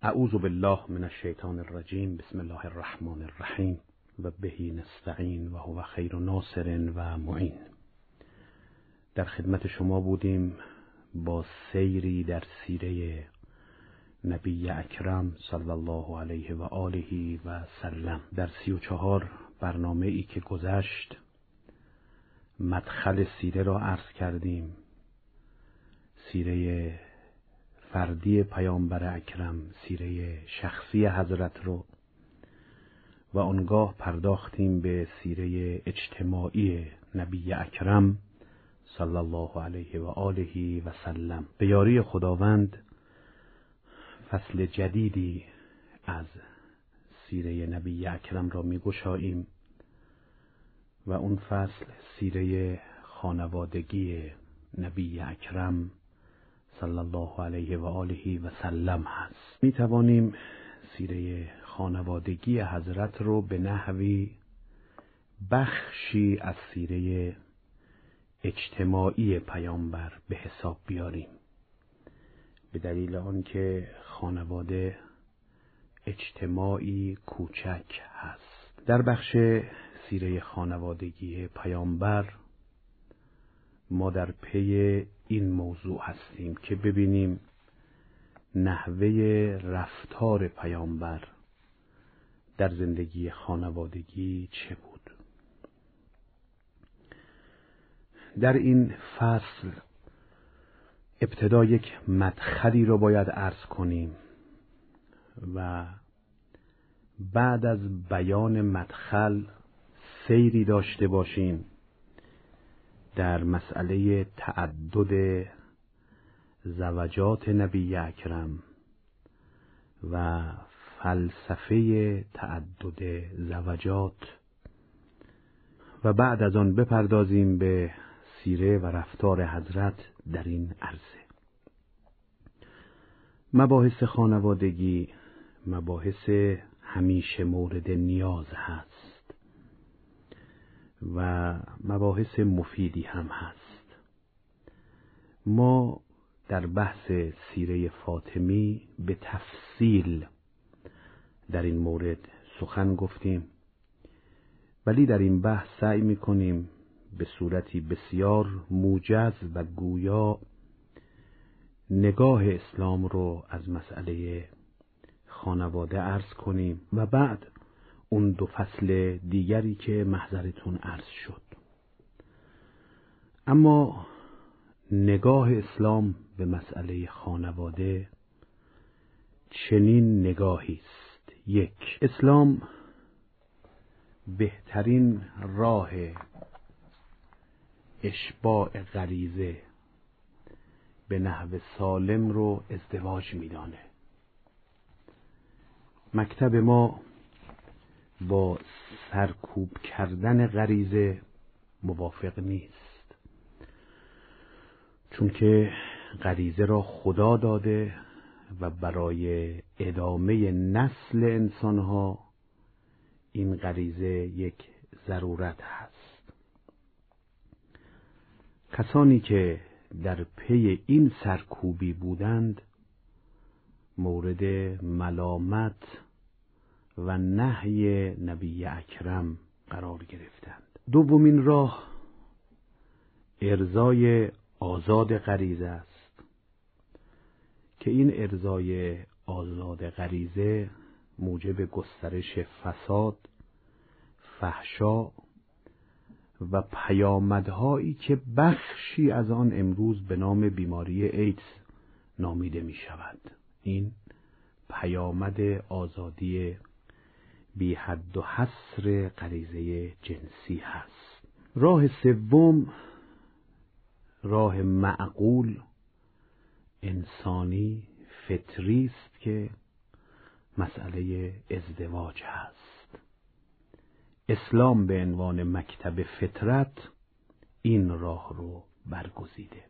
اعوذ بالله من الشیطان الرجیم. بسم الله الرحمن الرحیم و بهی نستعین و هو خیر ناصر و معین. در خدمت شما بودیم با سیری در سیره نبی اکرم صلی الله علیه و آله و سلم. در 34 برنامه ای که گذشت مدخل سیره را عرض کردیم، سیره فردی پیامبر اکرم، سیره شخصی حضرت رو، و آنگاه پرداختیم به سیره اجتماعی نبی اکرم صلی الله علیه و آله و سلم. به یاری خداوند فصل جدیدی از سیره نبی اکرم را می گشاییم و اون فصل سیره خانوادگی نبی اکرم صلی الله علیه و آله و سلم هست. می توانیم سیره خانوادگی حضرت رو به نحوی بخشی از سیره اجتماعی پیامبر به حساب بیاریم، به دلیل آنکه خانواده اجتماعی کوچک هست. در بخش سیره خانوادگی پیامبر ما در پی این موضوع هستیم که ببینیم نحوه رفتار پیامبر در زندگی خانوادگی چه بود. در این فصل ابتدا یک مدخلی را باید عرض کنیم و بعد از بیان مدخل سیری داشته باشیم در مسئله تعدد زوجات نبی اکرم و فلسفه تعدد زوجات، و بعد از آن بپردازیم به سیره و رفتار حضرت در این عرصه. مباحث خانوادگی مباحث همیشه مورد نیاز هست و مباحث مفیدی هم هست. ما در بحث سیره فاطمی به تفصیل در این مورد سخن گفتیم، ولی در این بحث سعی می‌کنیم به صورتی بسیار موجز و گویا نگاه اسلام رو از مسئله خانواده عرض کنیم و بعد اون دو فصل دیگری که محضرتون عرض شد. اما نگاه اسلام به مسئله خانواده چنین نگاهی است: یک، اسلام بهترین راه اشباع غریزه به نحو سالم رو ازدواج میدانه. مکتب ما با سرکوب کردن غریزه موافق نیست، چون که غریزه را خدا داده و برای ادامه نسل انسانها این غریزه یک ضرورت هست. کسانی که در پی این سرکوبی بودند مورد ملامت و نهی نبی اکرم قرار گرفتند. دومین راه ارضای آزاد غریزه است که این ارضای آزاد غریزه موجب گسترش فساد، فحشا و پیامدهایی که بخشی از آن امروز به نام بیماری ایدز نامیده می شود. این پیامد آزادی بی حد و حصر غریزه جنسی هست. راه سوم راه معقول، انسانی، فطری است که مسئله ازدواج هست. اسلام به عنوان مکتب فطرت این راه رو برگزیده.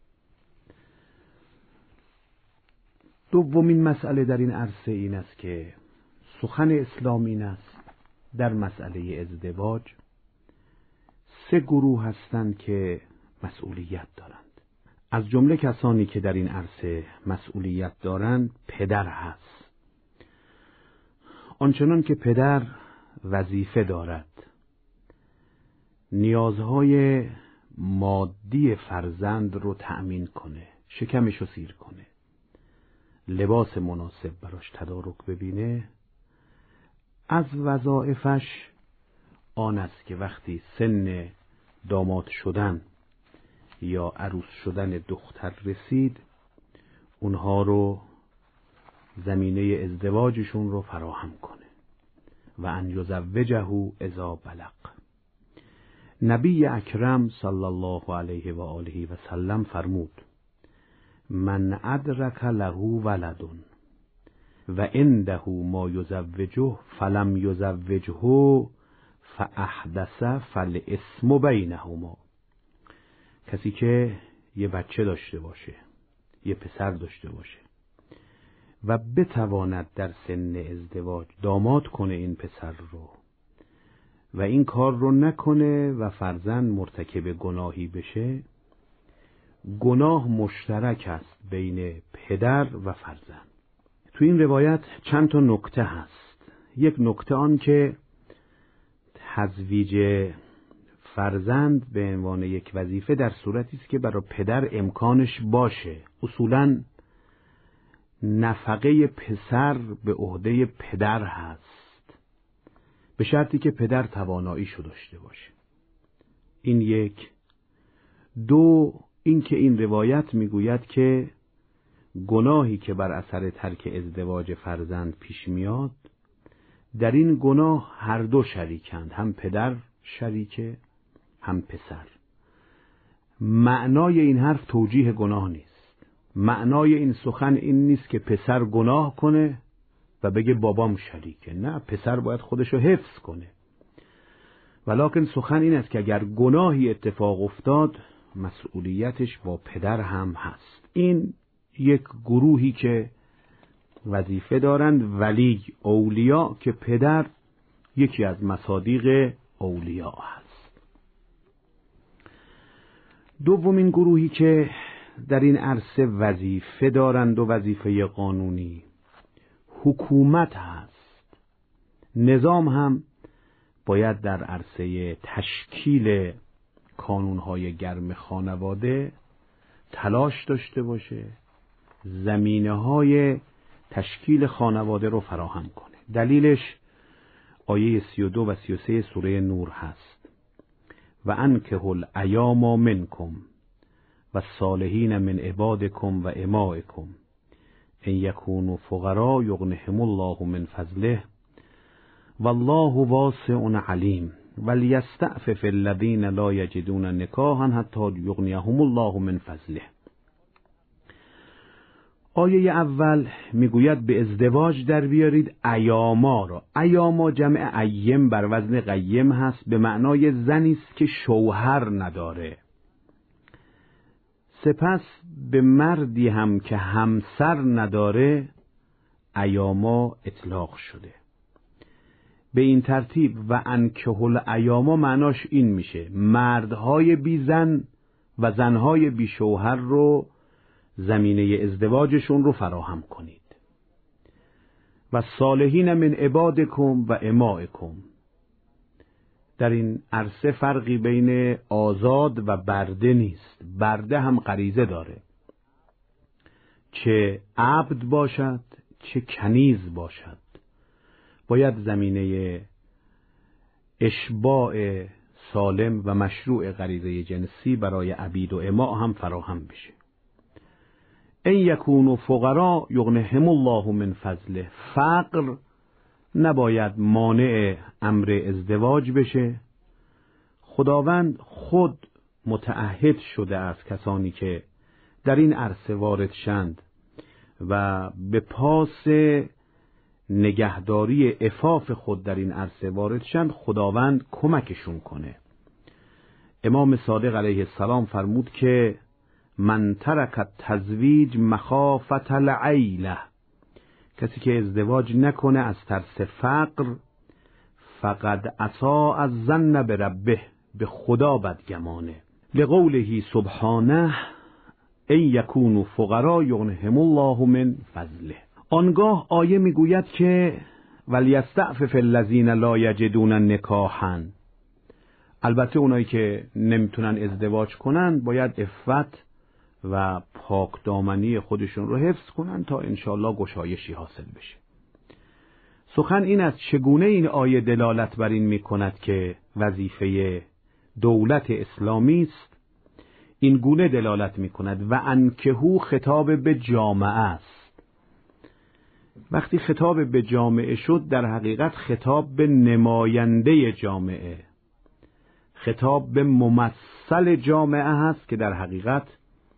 دومین مسئله در این عرصه این است که سخن اسلام این است: در مسئله ازدواج 3 گروه هستند که مسئولیت دارند. از جمله کسانی که در این عرصه مسئولیت دارند پدر هست آنچنان که پدر وظیفه دارد نیازهای مادی فرزند رو تأمین کنه، شکمش رو سیر کنه، لباس مناسب براش تدارک ببینه، از وظایفش آن است که وقتی سن داماد شدن یا عروس شدن دختر رسید اونها رو زمینه ازدواجشون رو فراهم کنه و ان یزوجه اذا بلغ. نبی اکرم صلی الله علیه و آله و سلم فرمود من ادرک له ولد و عنده ما یزوجه فلم یزوجه فاحدث فالاسم بینهما. کسی که یه بچه داشته باشه، یه پسر داشته باشه و بتواند در سن ازدواج داماد کنه این پسر رو و این کار رو نکنه و فرزند مرتکب گناهی بشه، گناه مشترک است بین پدر و فرزند. تو این روایت چند تا نکته هست. یک نکته آن که تزویج فرزند به عنوان یک وظیفه در صورتی است که برای پدر امکانش باشه. اصولاً نفقه پسر به عهده پدر هست به شرطی که پدر تواناییشو داشته باشه. این یک. دو، این که این روایت میگوید که گناهی که بر اثر ترک ازدواج فرزند پیش میاد در این گناه هر دو شریکند، هم پدر شریکه هم پسر. معنای این حرف توجیه گناه نیست. معنای این سخن این نیست که پسر گناه کنه و بگه بابام شریکه. نه، پسر باید خودشو حفظ کنه. ولکن سخن این است که اگر گناهی اتفاق افتاد مسئولیتش با پدر هم هست. این یک گروهی که وظیفه دارند، ولی اولیا، که پدر یکی از مصادیق اولیا هست. دومین گروهی که در این عرصه وظیفه دارند و وظیفه قانونی حکومت هست. نظام هم باید در عرصه تشکیل کانونهای گرم خانواده تلاش داشته باشه، زمینه‌های تشکیل خانواده رو فراهم کنه. دلیلش آیه 32 و 33 سوره نور هست. و انکحوا الایام منکم و الصالحین من عبادکم و امائکم ان یکونوا فقراء یغنهم الله من فضله والله واسع علیم ولیستعفف الذین لا یجدون نکاحا حتی یغنیهم الله من فضله. آیه اول میگوید به ازدواج در بیارید ایاما را. ایاما جمع ایم بر وزن قیم هست، به معنای زنی است که شوهر نداره. سپس به مردی هم که همسر نداره ایاما اطلاق شده. به این ترتیب و انکحوا الایاما معناش این میشه مردهای بی زن و زنهای بی شوهر رو زمینه ازدواجشون رو فراهم کنید. و صالحین من عبادکم و امائکم. در این عرصه فرقی بین آزاد و برده نیست. برده هم غریزه داره، چه عبد باشد چه کنیز باشد. باید زمینه اشباع سالم و مشروع غریزه جنسی برای عبید و اماء هم فراهم بشه. ان یکونوا فقراء یغنهم الله من فضله. فقر نباید مانع امر ازدواج بشه. خداوند خود متعهد شده از کسانی که در این عرصه وارد شند و به پاس نگهداری عفاف خود در این عرصه وارد شند، خداوند کمکشون کنه. امام صادق علیه السلام فرمود که من ترک التزویج مخافة العیله. کسی که ازدواج نکنه از ترس فقر فقد اساء الظن بربه، به خدا بدگمانه. لقوله سبحانه ان یکونوا فقراء یغنهم الله من فضله. آنگاه آیه میگوید که ولیستعفف الذین لا یجدون نکاحا. البته اونایی که نمیتونن ازدواج کنن باید عفت و پاک دامنی خودشون رو حفظ کنن تا انشاءالله گشایشی حاصل بشه. سخن این است چگونه این آیه دلالت بر این میکند که وظیفه دولت اسلامی است. این گونه دلالت میکند و انکحوا خطاب به جامعه است. وقتی خطاب به جامعه شد در حقیقت خطاب به نماینده جامعه، خطاب به ممثل جامعه هست که در حقیقت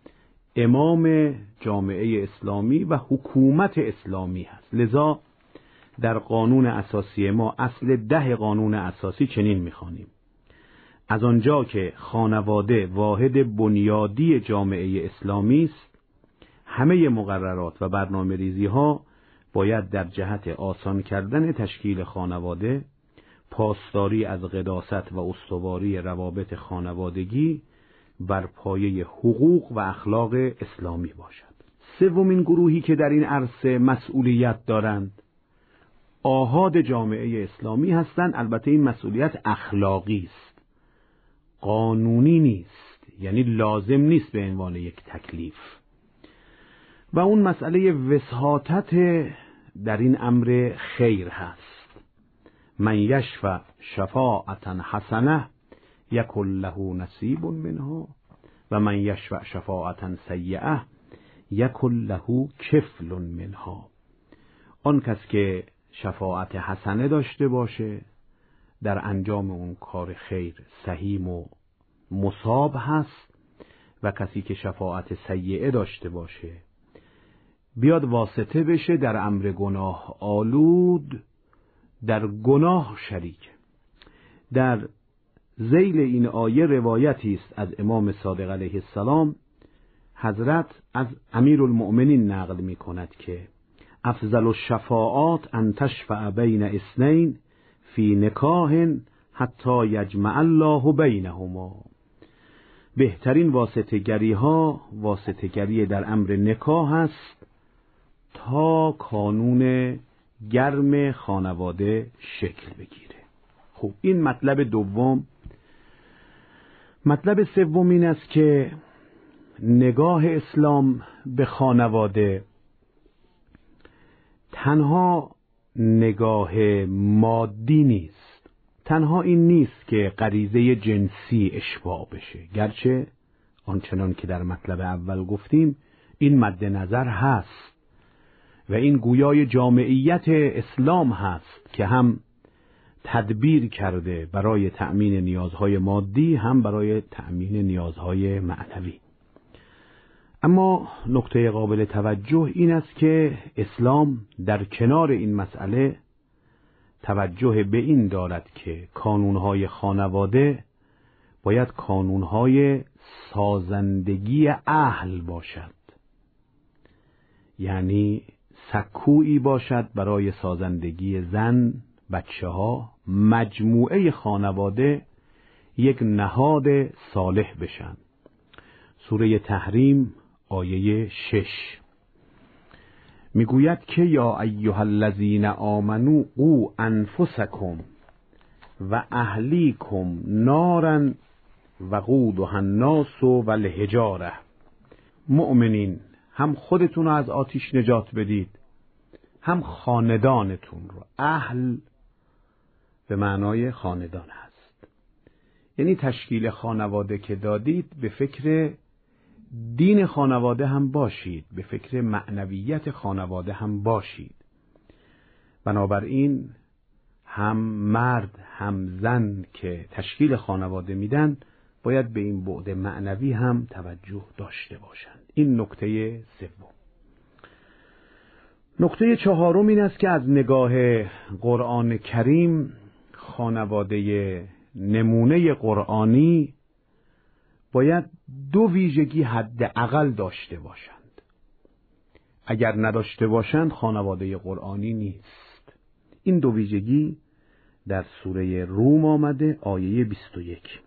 امام جامعه اسلامی و حکومت اسلامی هست. لذا در قانون اساسی ما اصل 10 قانون اساسی چنین می‌خوانیم: از آنجا که خانواده واحد بنیادی جامعه اسلامی است، همه مقررات و برنامه‌ریزی‌ها باید در جهت آسان کردن تشکیل خانواده، پاسداری از قداست و استواری روابط خانوادگی بر پایه حقوق و اخلاق اسلامی باشد. سومین گروهی که در این عرصه مسئولیت دارند آحاد جامعه اسلامی هستند. البته این مسئولیت اخلاقی است، قانونی نیست، یعنی لازم نیست به عنوان یک تکلیف. و اون مسئله وساطت در این امر خیر هست. من یشفع شفاعة حسنه یکن له نصیب منها و من یشفع شفاعة سیئه یکن له کفل منها. آن کس که شفاعت حسنه داشته باشه در انجام اون کار خیر سهیم و مصاب هست، و کسی که شفاعت سیئه داشته باشه بیاد واسطه بشه در امر گناه آلود، در گناه شریک. در ذیل این آیه روایتی است از امام صادق علیه السلام. حضرت از امیرالمؤمنین نقل می کند که افضل الشفاعات ان تشفع بین اثنین فی نکاح حتی یجمع الله بینهما. بهترین واسطه گری ها واسطه گری در امر نکاح است تا کانون گرم خانواده شکل بگیره. خب این مطلب دوم. مطلب سوم این است که نگاه اسلام به خانواده تنها نگاه مادی نیست. تنها این نیست که غریزه جنسی اشباع بشه، گرچه آنچنان که در مطلب اول گفتیم این مد نظر هست و این گویای جامعیت اسلام هست که هم تدبیر کرده برای تأمین نیازهای مادی هم برای تأمین نیازهای معنوی. اما نکته قابل توجه این است که اسلام در کنار این مسئله توجه به این دارد که کانونهای خانواده باید کانونهای سازندگی اهل باشد، یعنی سکویی باشد برای سازندگی زن، بچه ها، مجموعه خانواده یک نهاد صالح بشن. سوره تحریم آیه 6 میگوید که یا ایها الذین آمنوا قوا انفسکم و اهلیکم نارا وقودها الناس والحجاره. مؤمنین، هم خودتون رو از آتش نجات بدید هم خاندانتون رو. اهل به معنای خاندان هست، یعنی تشکیل خانواده که دادید به فکر دین خانواده هم باشید، به فکر معنویت خانواده هم باشید. بنابراین هم مرد هم زن که تشکیل خانواده میدن باید به این بعد معنوی هم توجه داشته باشند. این نکته سوم. نکته چهارم این است که از نگاه قرآن کریم خانواده نمونه قرآنی باید دو ویژگی حداقل داشته باشند. اگر نداشته باشند خانواده قرآنی نیست. این دو ویژگی در سوره روم آمده آیه 21.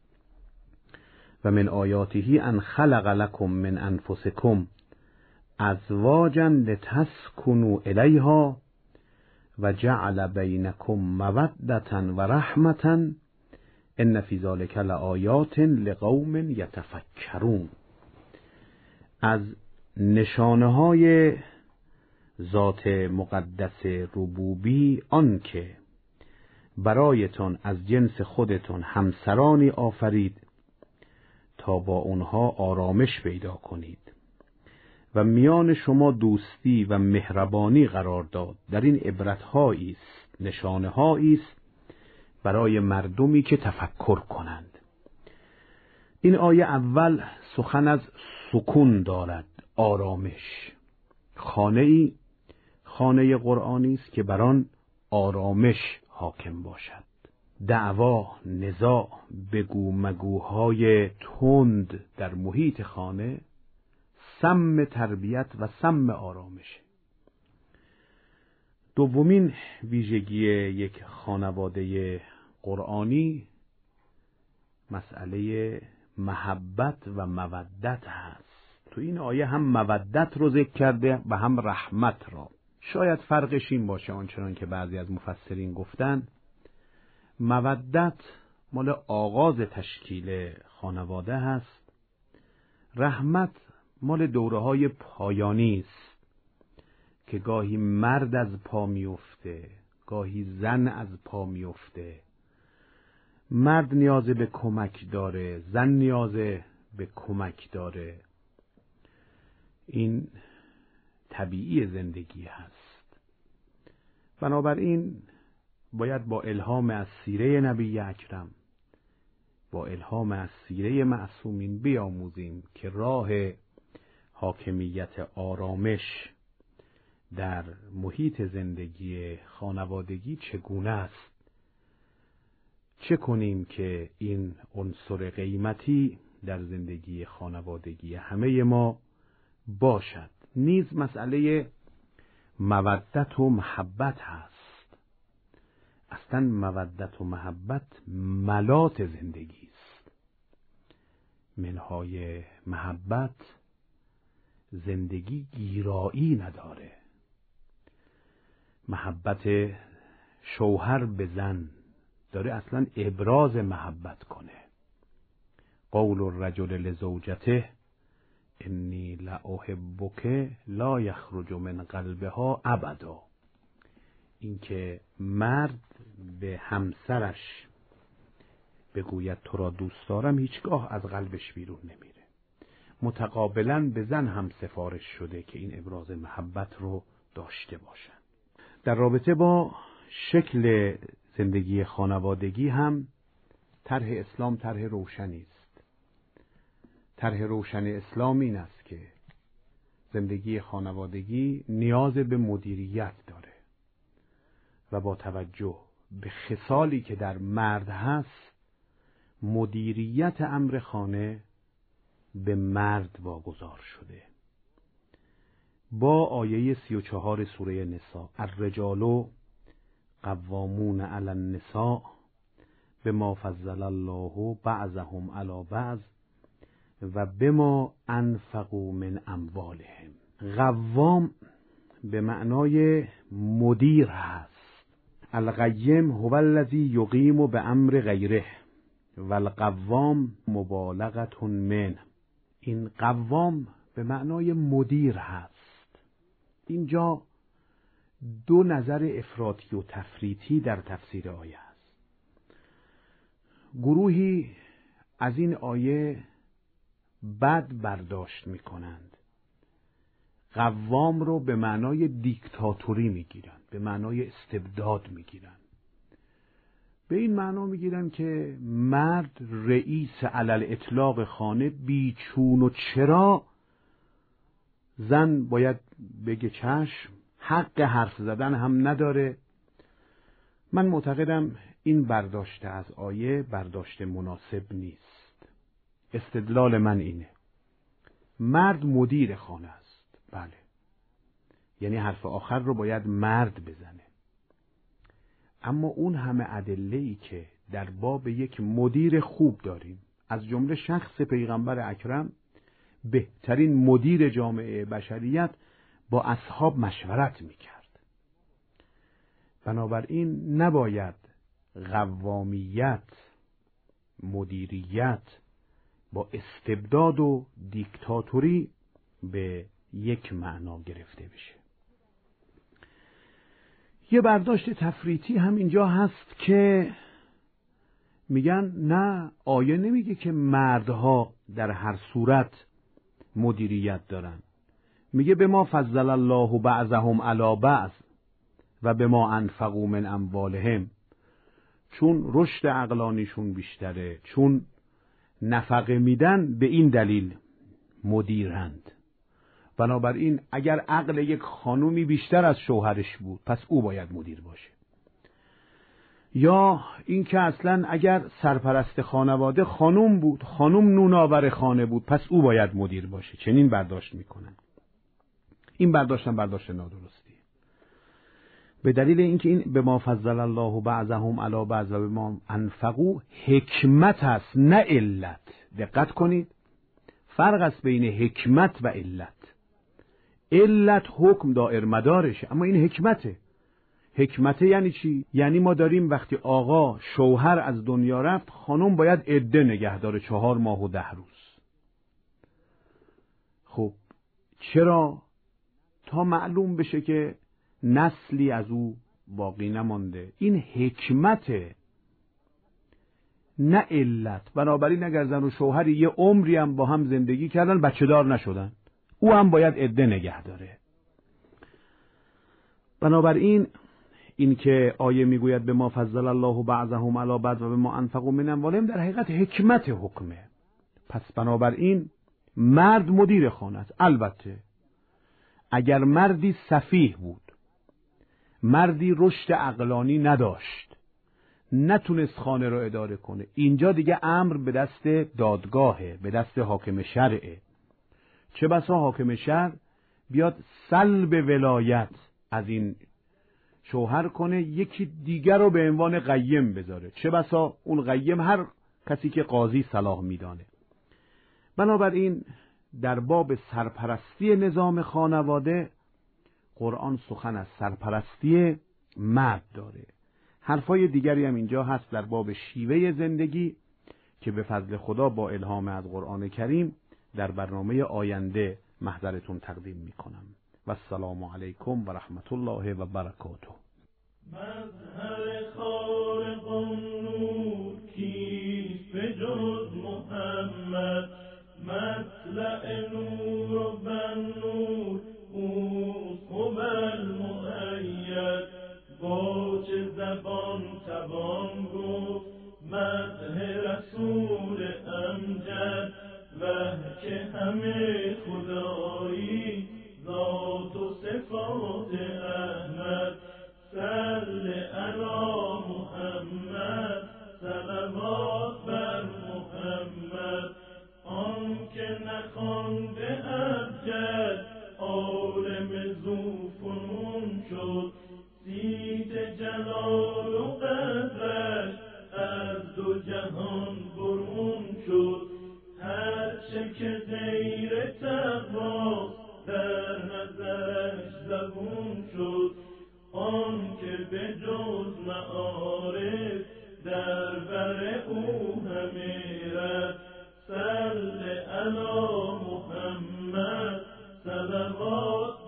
و من آیاته ان خلق لکم من انفسکم ازواجا لتسکنوا الیها و جعل بینکم مودة و رحمة ان فی ذلک لآیات لقوم یتفکرون. از نشانه‌های ذات مقدس ربوبی آن که برایتان از جنس خودتان همسرانی آفرید تا با آنها آرامش پیدا کنید و میان شما دوستی و مهربانی قرار داد. در این عبرت‌هایی است، نشانه‌هایی است برای مردمی که تفکر کنند. این آیه اول سخن از سکون دارد، آرامش. خانه‌ای، خانه قرآنی است که بر آن آرامش حاکم باشد. دعوا، نزاع، بگو مگوهای تند در محیط خانه سم تربیت و سم آرامش. دومین ویژگی یک خانواده قرآنی مسئله محبت و مودت هست. تو این آیه هم مودت رو ذکر کرده و هم رحمت را. شاید فرقش این باشه، آنچنان که بعضی از مفسرین گفتن مودت مال آغاز تشکیل خانواده هست، رحمت مال دوره‌های پایانی است که گاهی مرد از پا میفته، گاهی زن از پا میفته. مرد نیاز به کمک داره، زن نیاز به کمک داره. این طبیعی زندگی هست. بنابراین باید با الهام از سیره نبی اکرم، با الهام از سیره معصومین بیاموزیم که راه حاکمیت آرامش در محیط زندگی خانوادگی چگونه است. چه کنیم که این عنصر قیمتی در زندگی خانوادگی همه ما باشد. نیز مسئله مودت و محبت هست. اصلا مودت و محبت ملات زندگی است. منهای محبت زندگی گیرایی نداره. محبت شوهر به زن داره اصلا ابراز محبت کنه. قول الرجل لزوجته انی لاحبک لا یخرج من قلبها ابدا. اینکه مرد به همسرش بگوید تو را دوست دارم هیچگاه از قلبش بیرون نمیره. متقابلا به زن هم سفارش شده که این ابراز محبت رو داشته باشن. در رابطه با شکل زندگی خانوادگی هم طرح اسلام طرح روشنی است. طرح روشن اسلام این است که زندگی خانوادگی نیاز به مدیریت داره و با توجه به خصالی که در مرد هست مدیریت امر خانه به مرد واگذار شده. با آیه 34 سوره نساء الرجال قوامون علی النساء بما فضل الله بعضهم علی بعض و بما انفقوا من اموالهم. قوام به معنای مدیر هست. القیم هو الذی یقیم بامر غیره و القوام مبالغه من. این قوام به معنای مدیر هست. اینجا دو نظر افراطی و تفریطی در تفسیر آیه است. گروهی از این آیه بد برداشت می کنند. قوام رو به معنای دیکتاتوری می گیرند، به معنای استبداد می گیرند. به این معنا می گیرند که مرد رئیس علل اطلاق خانه بیچون و چرا، زن باید بگه چشم، حق حرف زدن هم نداره. من معتقدم این برداشت از آیه برداشت مناسب نیست. استدلال من اینه: مرد مدیر خانه است، بله، یعنی حرف آخر رو باید مرد بزنه. اما اون همه ادله‌ای که در باب یک مدیر خوب داریم، از جمله شخص پیغمبر اکرم، بهترین مدیر جامعه بشریت، با اصحاب مشورت میکرد. بنابراین نباید قوامیت، مدیریت با استبداد و دیکتاتوری به یک معنا گرفته بشه. یه برداشت تفریطی هم اینجا هست که میگن نه، آیه نمیگه که مردها در هر صورت مدیریت دارن، میگه به ما فضل الله بعضهم علی بعض و به ما انفقوا من اموالهم، چون رشد عقلانیشون بیشتره، چون نفقه میدن، به این دلیل مدیرند. بنابراین اگر عقل یک خانومی بیشتر از شوهرش بود پس او باید مدیر باشه. یا اینکه اصلا اگر سرپرست خانواده خانوم بود، خانوم نونآور خانه بود، پس او باید مدیر باشه. چنین برداشت میکنن. این برداشت نادرستیه. به دلیل اینکه این به ما فضل الله بعضهم علی بعض و به ما انفقوا حکمت است نه علت. دقت کنید، فرق است بین حکمت و علت. علت حکم دائر مدارشه، اما این حکمته. حکمته یعنی چی؟ یعنی ما داریم وقتی آقا شوهر از دنیا رفت، خانم باید عده نگه داره 4 ماه و 10 روز. خب چرا؟ تا معلوم بشه که نسلی از او باقی نمانده. این حکمته نه علت. بنابراین اگر زن و شوهری یه عمری هم با هم زندگی کردن بچه دار نشدن، او هم باید عده نگه داره. بنابراین این که آیه میگوید به ما فضل الله بعضهم علی بعض و به ما انفقوا من اموالهم، در حقیقت حکمت حکمه. پس بنابراین مرد مدیر خانه است. البته اگر مردی سفیه بود، مردی رشد عقلانی نداشت، نتونست خانه رو اداره کنه، اینجا دیگه امر به دست دادگاهه، به دست حاکم شرعه. چه بسا حاکم شرع بیاد سلب ولایت از این شوهر کنه، یکی دیگر رو به عنوان قیم بذاره. چه بسا اون قیم هر کسی که قاضی صلاح میدانه. بنابراین در باب سرپرستی نظام خانواده قرآن سخن از سرپرستی مرد داره. حرفای دیگری هم اینجا هست در باب شیوه زندگی که به فضل خدا با الهام از قرآن کریم در برنامه آینده محضرتون تقدیم میکنم. و السلام علیکم و رحمت الله و برکاته. مظهر خالق نور کیست به جز محمد؟ مطلع نور و بن نور اوست هو المؤید. با چه زبان توان گفت مدح رسول امجد؟ وه که همه خدایی ذات و صفات احمد. صل علی محمد صلوات بر محمد. آن که نخوانده ابجد عالم ذوفنون شد. صیت جلال و قدرش از دو جهان برون شد. هرچه که غیر تقوا در نظرش زبون شد. آن که به جز معارف در بر او همه رفت. صل علی محمد صلوات